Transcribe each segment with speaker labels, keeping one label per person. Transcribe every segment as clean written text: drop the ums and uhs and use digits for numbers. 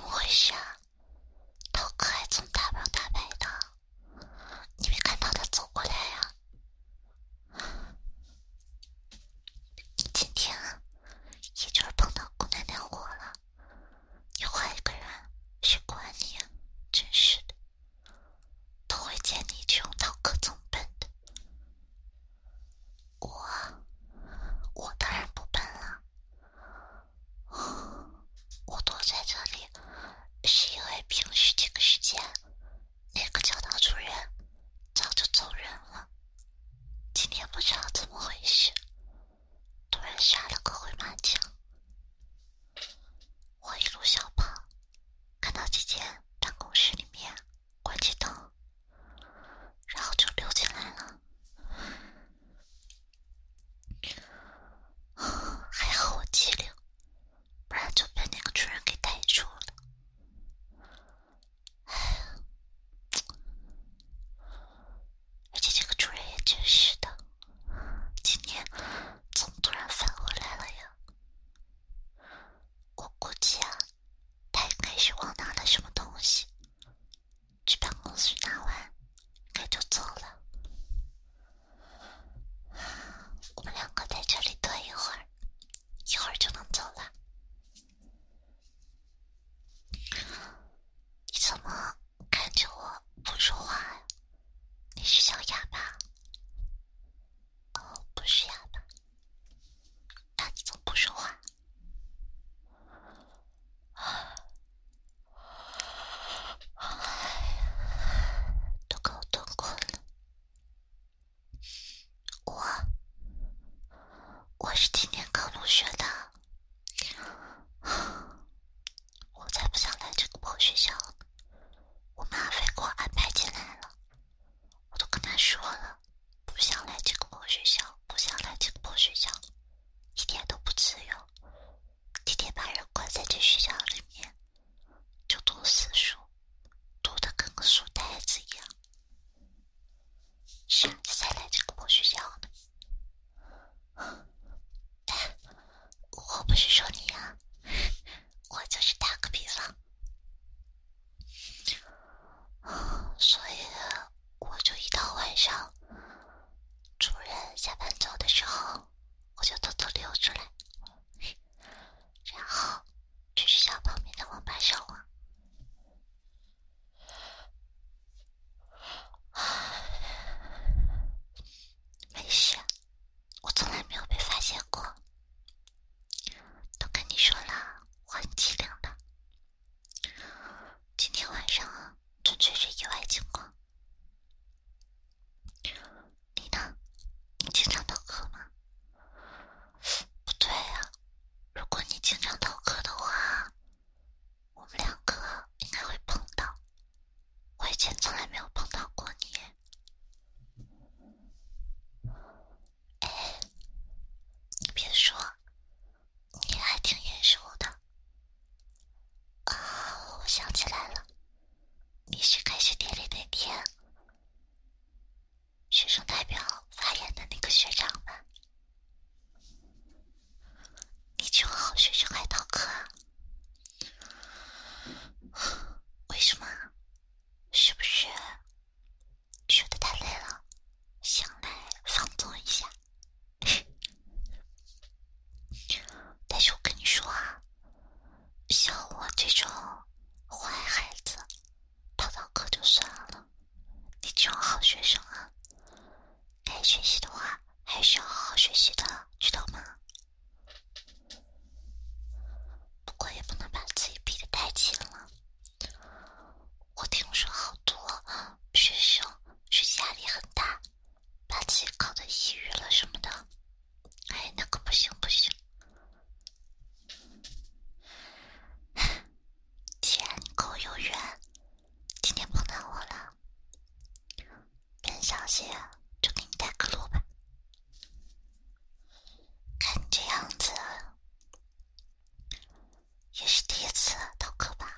Speaker 1: 回事啊？涛哥还总大摇大摆的，你没看到他走过来呀？今天也就是碰到姑奶奶我了，你换一个人，谁管你啊？真是的，都会见你这种涛哥总笨的。我当然不笨了，我躲在这里是因为平时这个时间，那个教导主任早就走人了。今天不知道怎么回事，突然杀了个回马枪。我一路小跑，看到姐姐办公室里面关起灯，然后就溜进来了。还好我机灵，不然就被那个主任给逮住了。而且这个主任也真是的，今天怎么突然返回来了呀？我估计啊，他应该是忘拿了什么东西，去办公室拿完，应该就走了。我们两个在这里等一会儿，一会儿就能走了。你怎么看着我不说话呀？你是小哑巴？哦，不是哑巴。那你怎么不说话？都给我蹲困了。我是今天刚入学的，我才不想来这个破学校呢。我妈非给我安排进来了，我都跟她说了，不想来这个破学校，不想来这个破学校，一点都不自由，天天把人关在这学校里面，就读死书，读得跟个书呆子一样。啥子才来这个破学校呢？我不是说你呀，我就是打个比方。所以我就一到晚上，主任下班走的时候，我就偷偷溜出来，然后去学校旁边的网吧上网。没事，我从来没有被发现过。都跟你说了，我很机灵的。今天晚上纯粹是意外情况。你呢？你经常逃课吗？不对啊，如果你经常逃课的话，我们两个应该会碰到。我以前从来没有碰到过你。哎，你别说，你还挺眼熟的。啊，我想起来了，你是开学典礼那天学生代表发言的那个学长吧？你这种好学生还逃课啊？为什么？是不是学得太累了，想来放纵一下？但是我跟你说啊，像我这种坏孩子，逃课就算了，你这种好学生啊，该学习的话还是要好好学习的，知道吗？不过也不能把自己逼得太紧了。我听说好多学生学习压力很大，把自己搞得抑郁了什么的。哎，那个不行不行。既然你跟我有缘，今天碰到我了，本小姐就给你带个路吧。看你这样子，也是第一次逃课吧？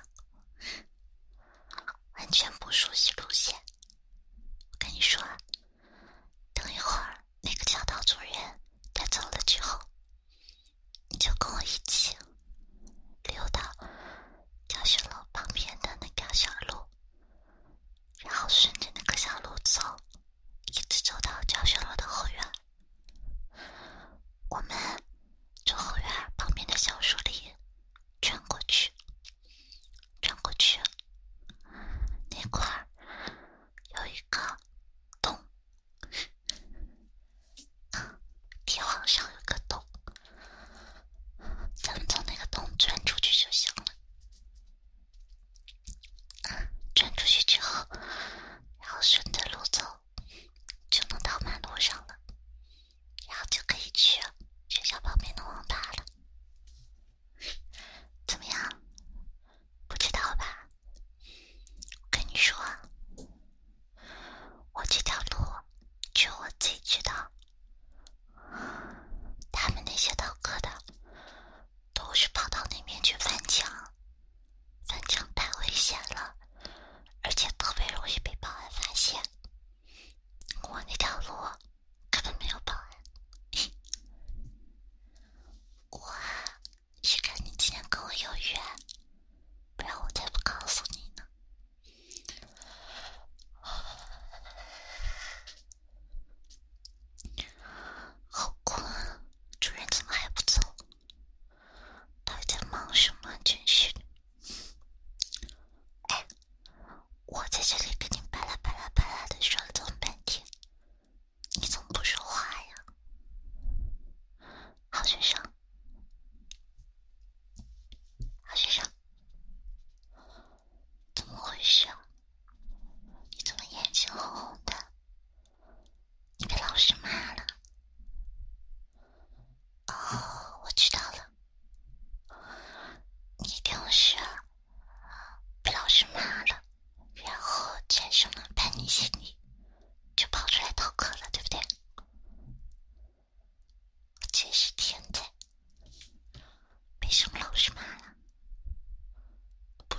Speaker 1: 完全不熟悉路线。我跟你说啊，等一会儿那个教导主任他走了之后，你就跟我一起溜到教学楼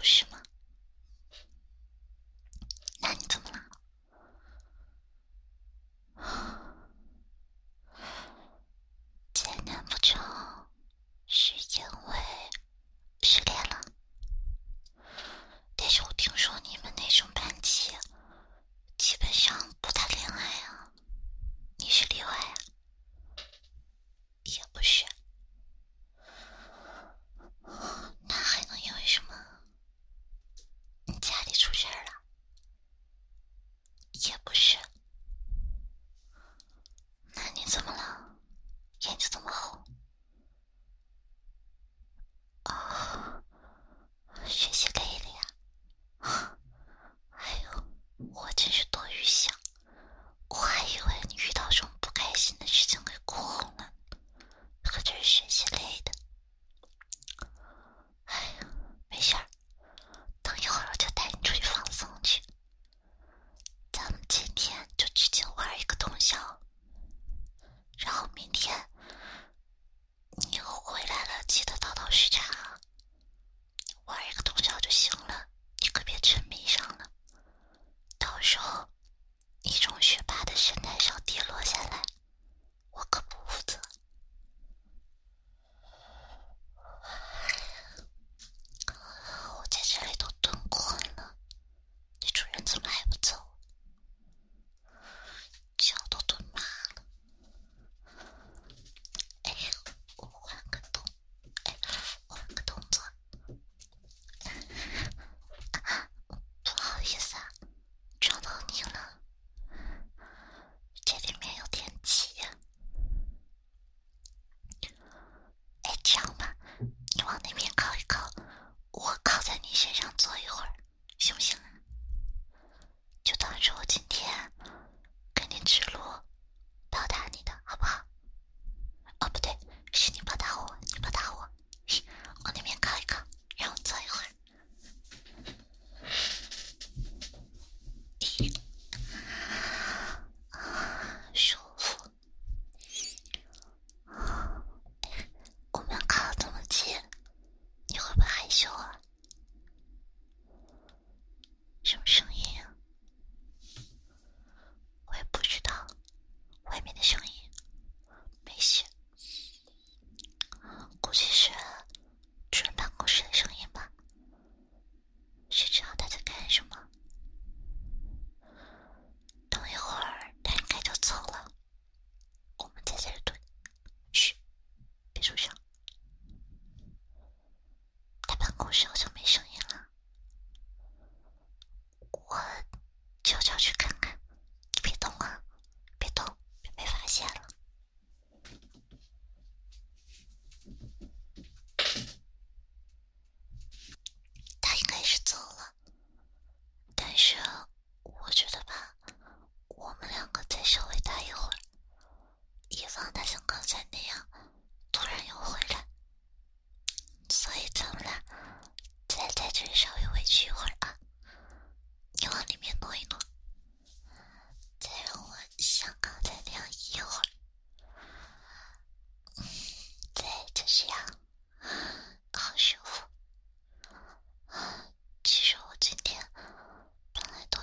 Speaker 1: 是吗？那你怎么了？前难不成是因为失恋了？但是我听说你们那种班级基本上不谈恋爱啊，你是例外啊？也不是，那还能因为什么？你家里出事儿了？也不是，那你怎么了？眼睛这么红？哦，学习累了呀？哎呦，我真是多余想，我还以为你遇到这种不开心的事情会哭红了，可这是学习累的。哎呀，没事儿，等一会儿我就带你出去放松去。咱们今天就直接玩一个通宵，然后明天你回来了记得倒时差，玩一个通宵就行了，你可别沉迷上了，到时候你从学霸的神台上跌落下来，我可不负责。我在这里都蹲困了，你主人怎么还不走？脚都蹲麻了。哎，我换个动，哎，我换个动作。不好意思啊，撞到你了。这里面有点急。哎，这样吧，你往那边靠一靠，我靠在你身上坐一会儿，行不行啊？就当是我今天跟你指路报答你的，好不好？哦，不对，是你报答我，你报答我。往那边靠一靠，让我坐一会儿。舒服。我们靠这么近，你会不会害羞啊？什么声音啊？我也不知道，外面的声音没事，估计是主任办公室的声音吧。谁知道他在干什么？等一会儿他应该就走了，我们在这儿蹲。嘘，别出声。他办公室好像没声音了，我悄悄去看看。你别动啊，别动，别被发现了。他应该是走了，但是我觉得吧，我们两个再稍微待一会儿，以防他像刚才那样突然又回来，所以咱们俩再在这里稍微委屈一会儿啊。你往里面挪一挪，再让我像刚才那样一会儿，对，就这样，好舒服。其实我今天本来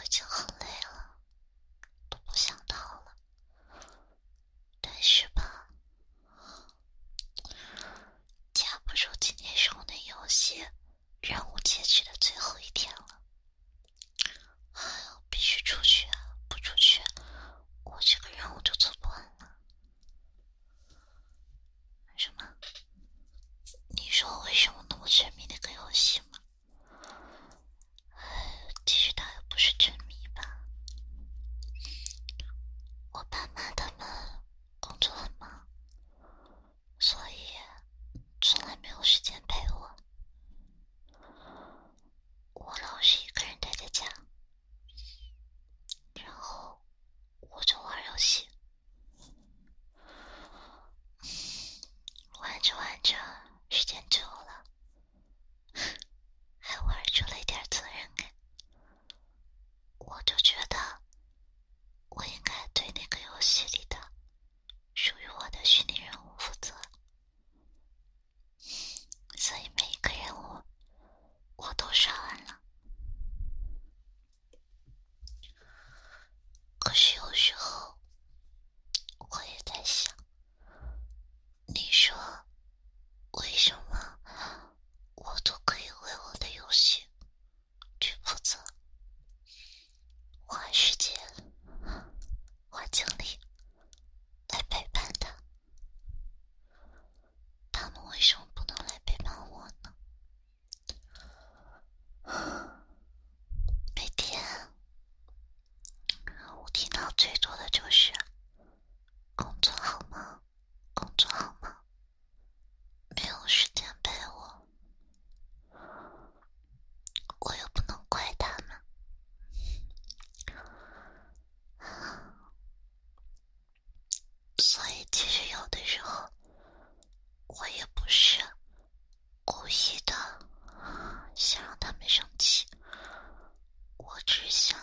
Speaker 1: 生气，我只想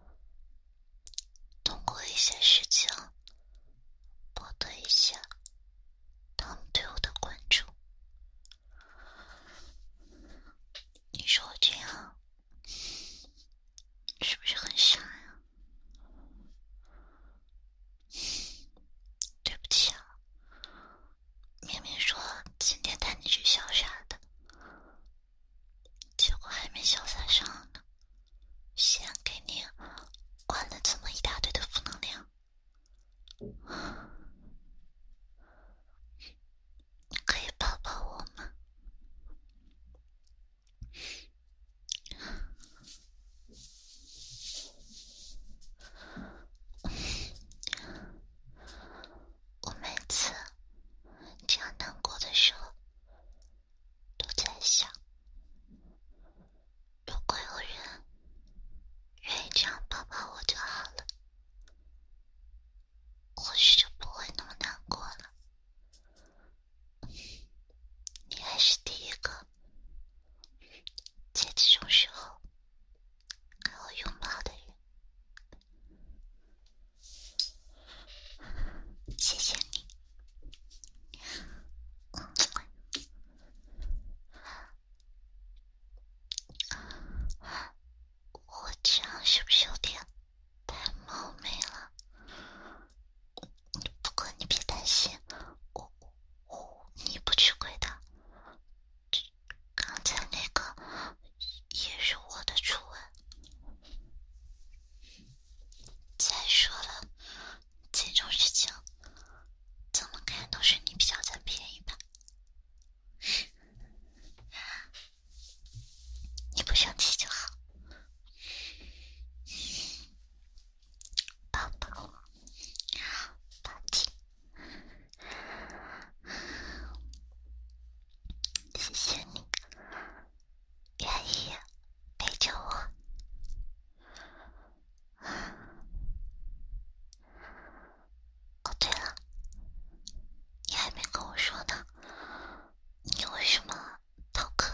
Speaker 1: 通过一些事情博得一些他们对我的关注。你说我这样是不是很傻呀？对不起啊，明明说今天带你去潇洒的，结果还没潇洒上呢，先给你灌了这么一大堆的负能量。你可以抱抱我吗？我每次这样难过的时候，都在想，如果有人愿意这样抱抱我就好了，或许就不会那么难过了。你还是第一个在这种时候给我拥抱的人，谢谢你。我这样是不是有点太冒昧了？不过你别担心，你不出轨的。刚才那个也是我的初吻。再说了，这种事情怎么看都是你比较占便宜吧？你不生气就好。抱抱我，抱紧。谢谢你愿意陪着我。哦，对了，你还没跟我说呢，你为什么逃课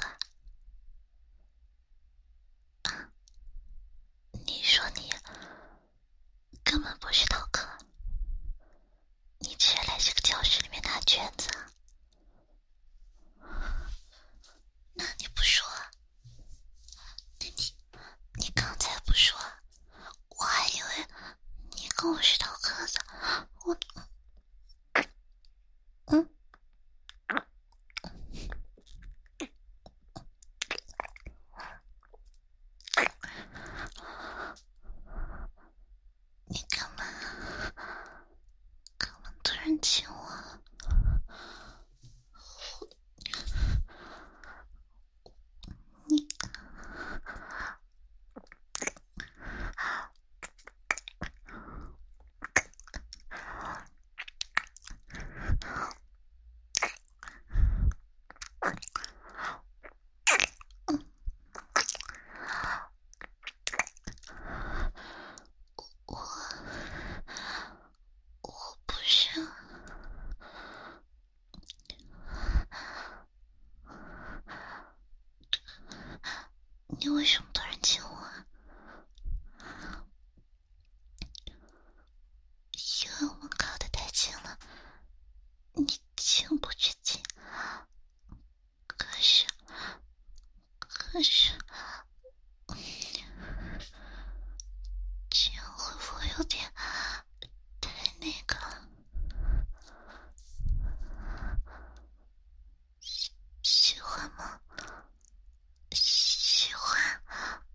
Speaker 1: 啊？你说你根本不是逃课，你只是来这个教室里面拿卷子啊。那你不说啊？你刚才不说，我还以为你跟我是逃课的。你干嘛突然亲我？你我不是。你为什么突然亲我啊？因为我们靠得太近了，你情不自禁。可是，这样会不会有点太那个了？喜欢吗？喜欢。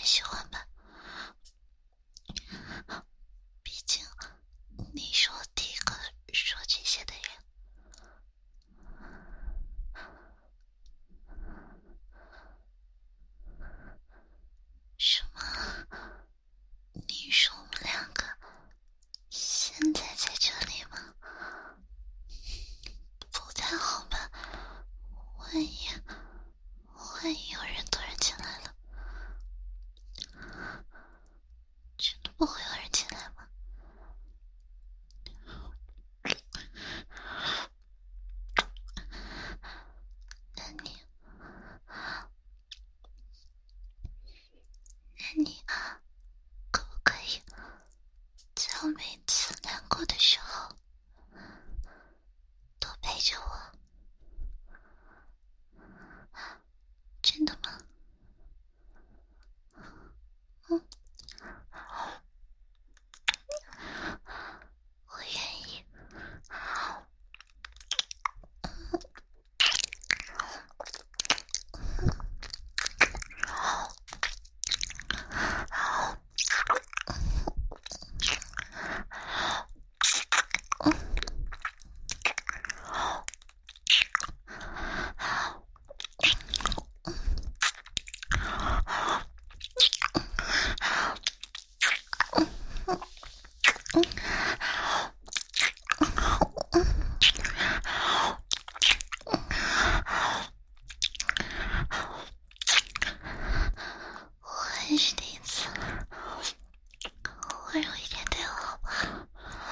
Speaker 1: 喜欢吧？毕竟你是我第一个说这些的人。什么？你说我们两个现在在这里吗？不太好吧？万一有人突然进来了，真的不会有人进来吗？那你可不可以在我每次难过的时候多陪着我？真的吗？我愿意。我也是第一次，温柔一点对我好不好？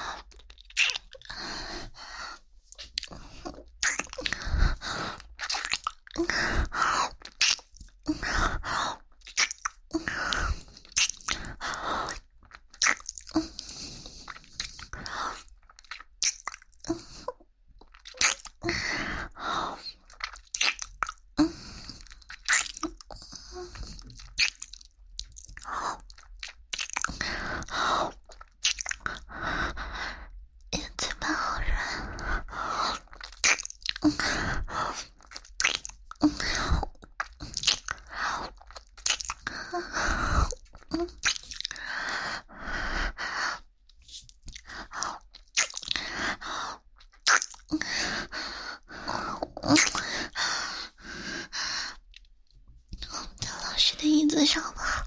Speaker 1: 你的嘴巴好软。在老师的椅子上吧。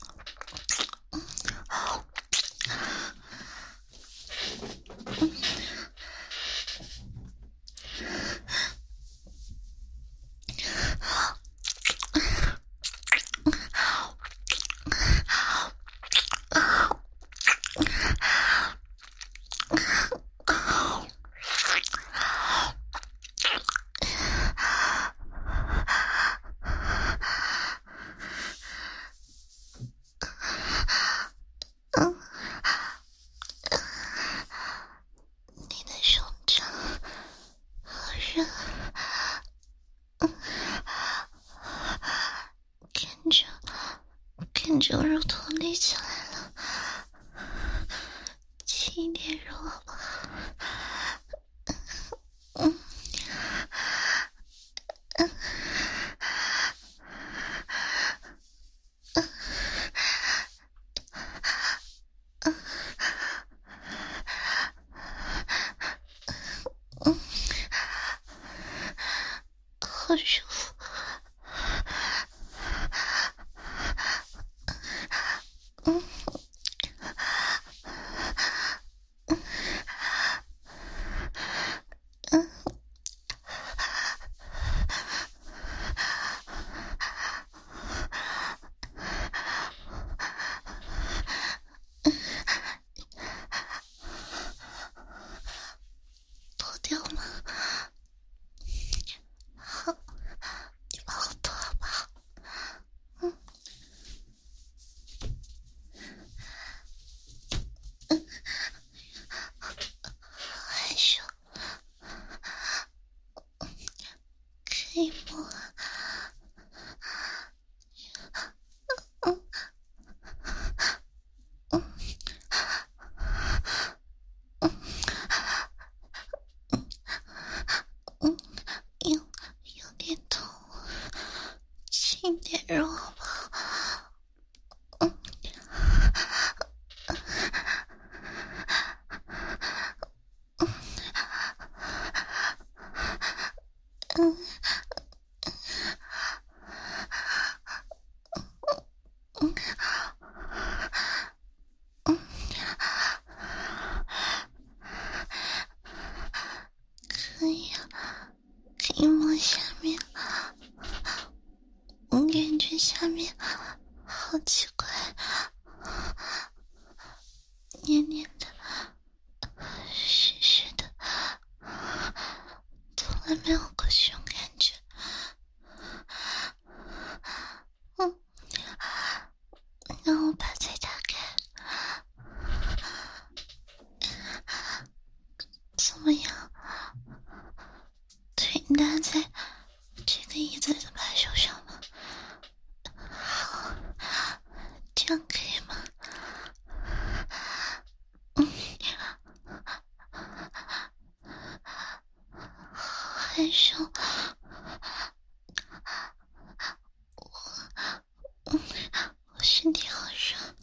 Speaker 1: 你的手掌好热，感觉我乳头立起来了，轻一点揉好不好？好舒服。脱掉吗？好，你帮我脱好不好？ 黏黏的，湿湿的，从来没有过这种感觉。让我把嘴打开。怎么样？腿搭在这个椅子的把手上吗？好，这样可以吗？害羞。我身体好热。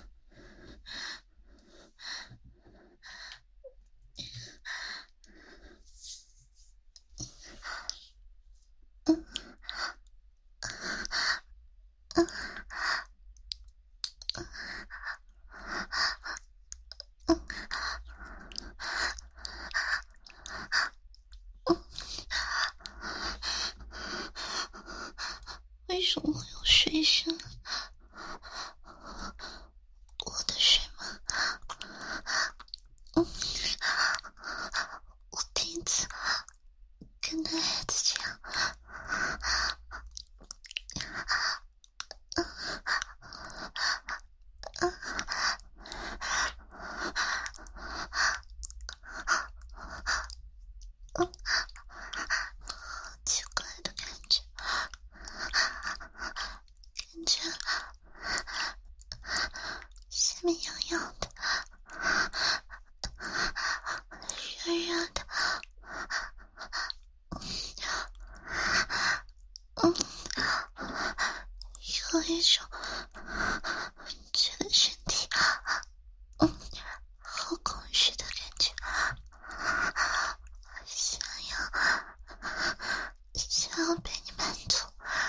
Speaker 1: 为什么会有水声？我的水吗？我第一次跟男孩子这样。奇怪的感觉，感觉下面痒痒的，热热的，有一种觉得身体好空虚的感觉，想要被你满足。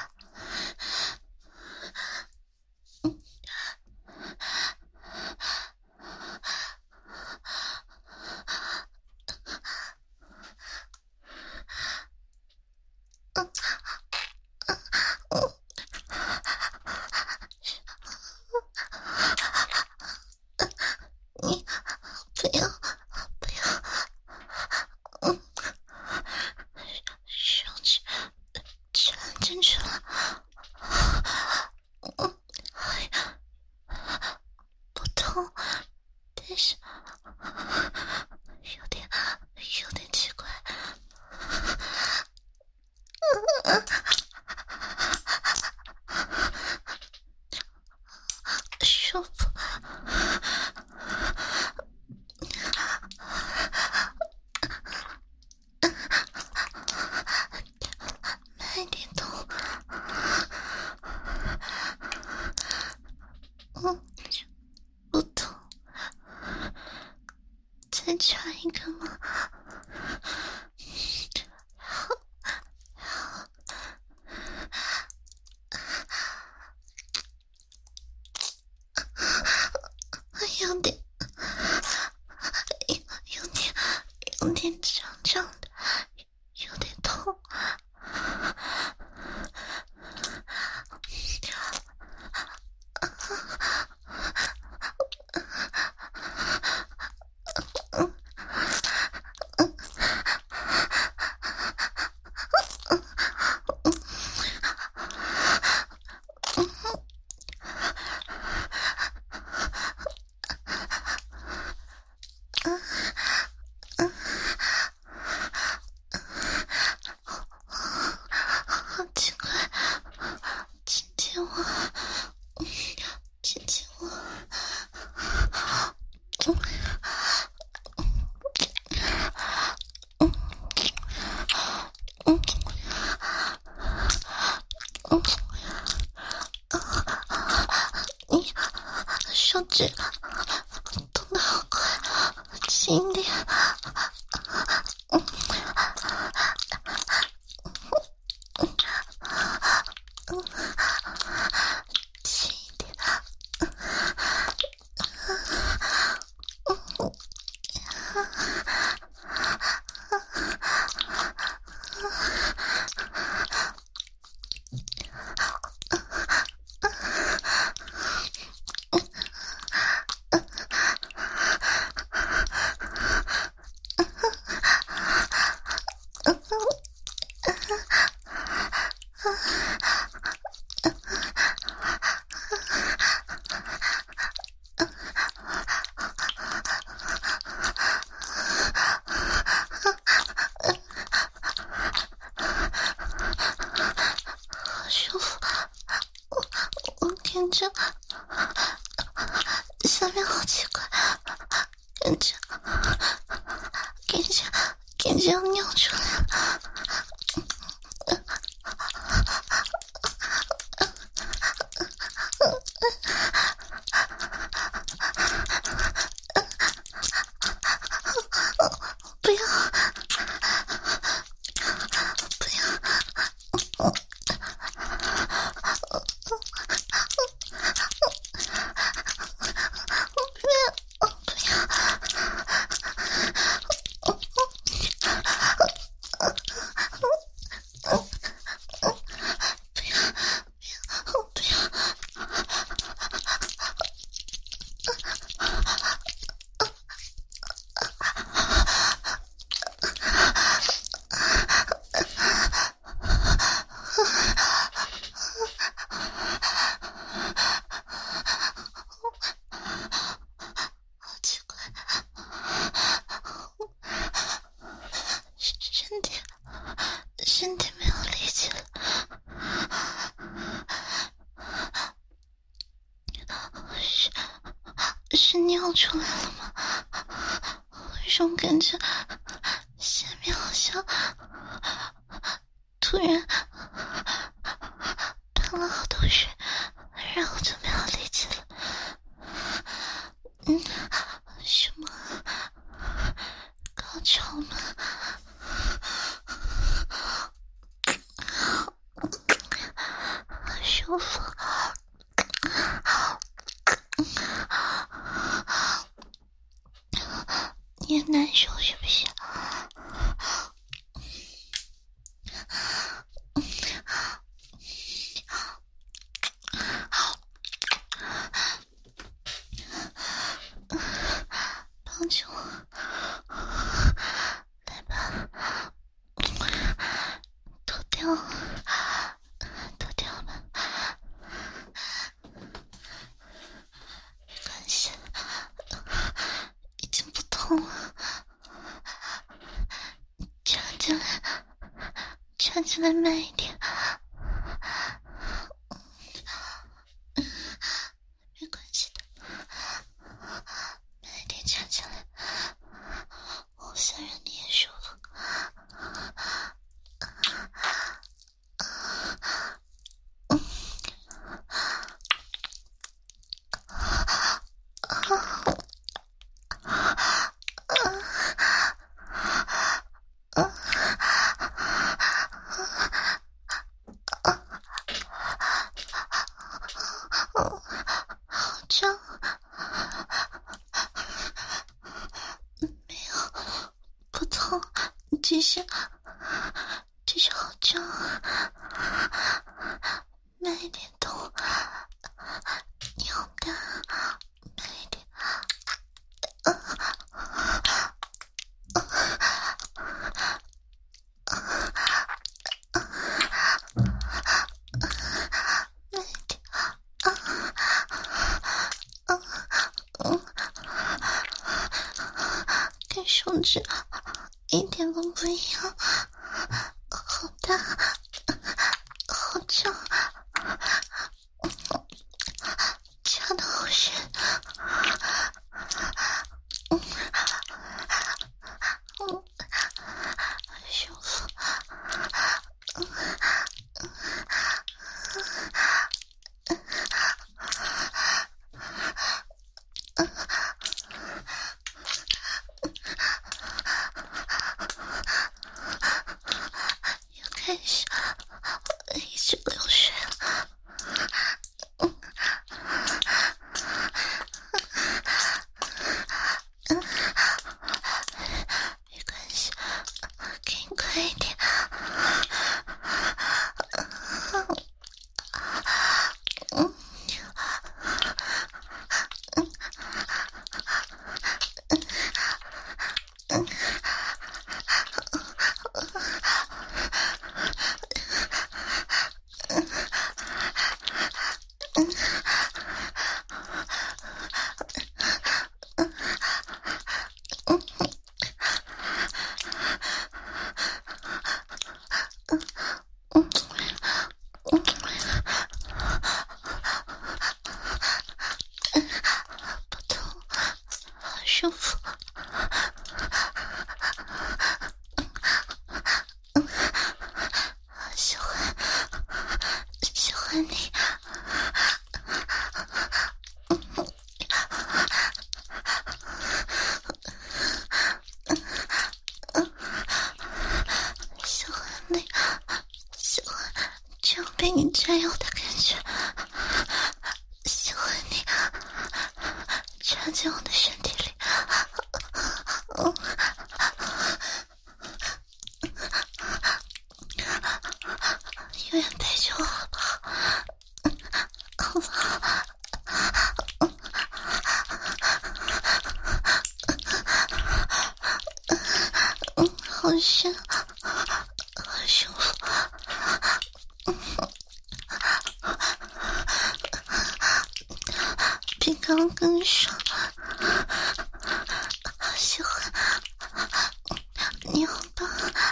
Speaker 1: 你不要，手指吃了进去了，不痛，但是有点奇怪。舒服。慢点动。不痛。再插一个吗？有点胀胀的，有点痛。好奇怪，亲亲我，亲亲我。你手指动得好快，轻一点。轻一点。 面好奇怪，感觉要尿出来了。不要！身体没有力气了，是尿出来了吗？为什么感觉下面好像突然喷了好多水，然后就没有力气了？什么高潮吗？舒服，你难受是不是？帮助我，来吧，脱掉吧。没关系，已经不痛了。站起来慢一点。没关系的，慢一点站起来，我想让你也舒服。好胀，没有，不痛，继续好胀，慢一点动，你好大，慢一点。跟手指一点都不一样，好大，好胀，插得好深，舒服。又开始舒服。喜欢你。喜欢你，喜欢这样被你占有的感觉。喜欢你插进我的身体里。永远陪着我好不好？好不好？好深，好舒服。比刚刚更爽。好喜欢你，好棒。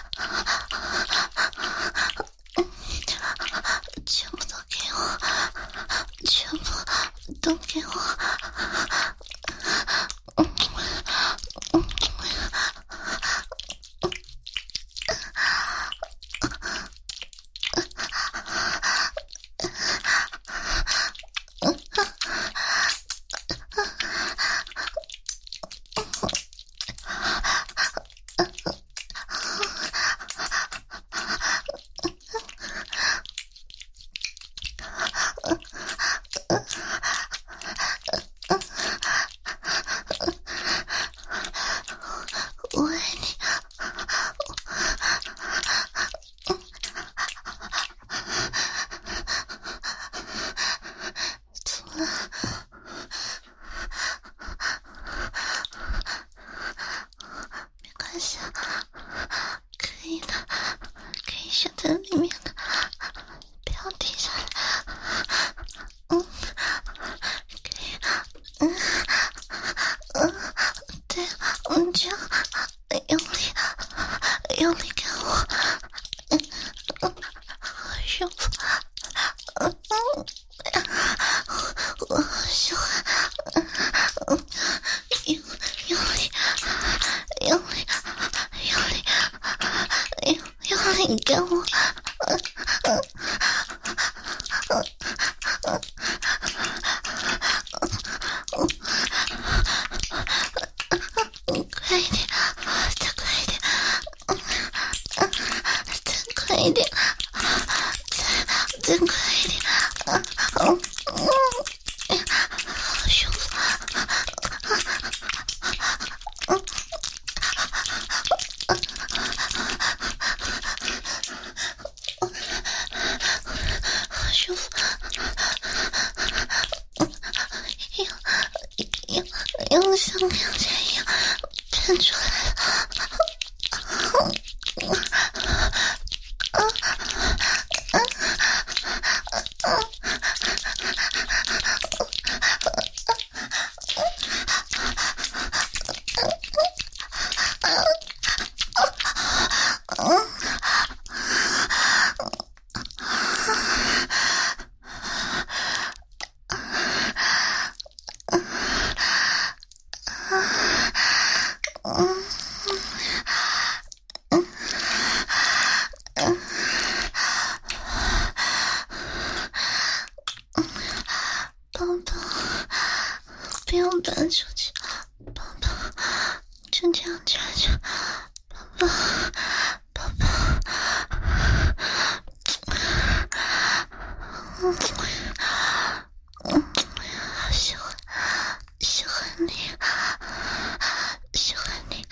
Speaker 1: 全部都给我，全部都给我。我爱你。怎么了？没关系，可以的，可以选在里面的，不要停下来。可以。对，这样用力给我。好舒服。我好喜欢。用力给我。快一点，再快一点，再快一点，再快一点。好舒服。好舒服。又像两人一样喷出来了。宝宝，不要搬出去，宝宝，就这样站着，宝宝，宝宝，好喜欢，喜欢你，喜欢你。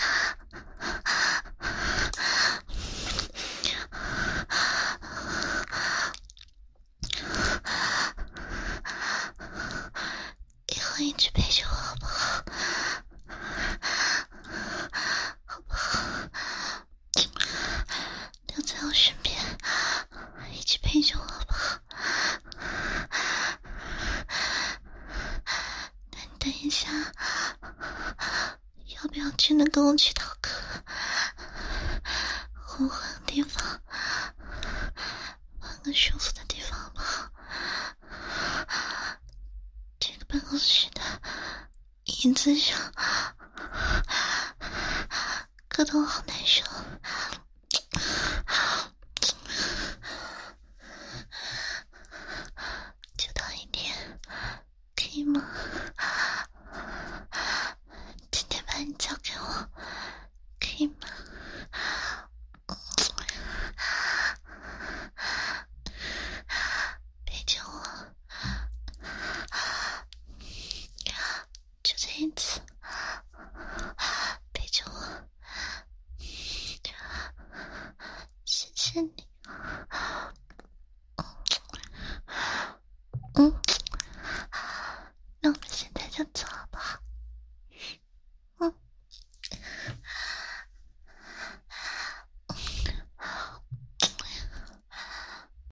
Speaker 1: 以后一直陪着我好不好？好不好？留在我身边，一直陪着我好不好？那你等一下，要不要真的跟我去逃课？我换个地方，换个舒服的地方好不好？这个办公室的椅子上搞得我好难受。就当一天，可以吗？今天把你交给我，可以吗？陪着我，就这一次，陪着我，谢谢你。那我们现在就走